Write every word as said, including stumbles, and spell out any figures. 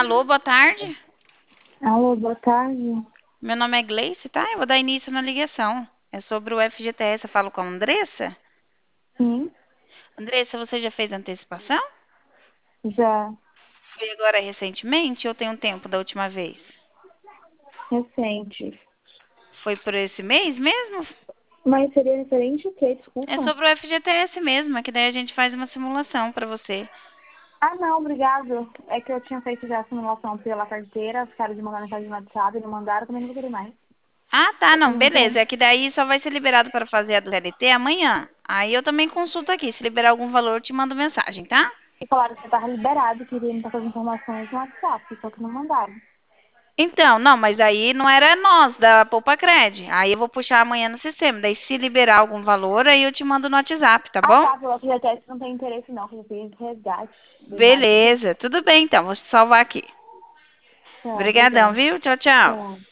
Alô, boa tarde. Alô, boa tarde. Meu nome é Gleice, tá? Eu vou dar início na ligação. É sobre o F G T S. Eu falo com a Andressa. Sim, Andressa, você já fez antecipação? já Foi agora recentemente ou tem um tempo da última vez? recente. Foi por esse mês mesmo? Mas seria referente o quê? É Desculpa. sobre o F G T S mesmo, é que daí a gente faz uma simulação pra você. Ah, não, obrigado. É que eu tinha feito já a simulação pela carteira, ficaram de mandar mensagem no WhatsApp, não mandaram, também não vou querer mais. Ah, tá, não, beleza. Então, É que daí só vai ser liberado para fazer a do C L T amanhã. Aí eu também consulto aqui. Se liberar algum valor, eu te mando mensagem, tá? e falaram que estava liberado, queria me passar as informações no WhatsApp, só que não mandaram. Então, não, mas aí não era nós da Poupacred. Aí eu vou puxar amanhã no sistema. Daí se liberar algum valor, aí eu te mando no WhatsApp, tá Ah, bom? tá, pelo F G T S não tem interesse não, que eu fiz resgate do básico. Beleza, tudo bem então. Vou te salvar aqui. Tá, Obrigadão, obrigada. viu? Tchau, tchau. Tá.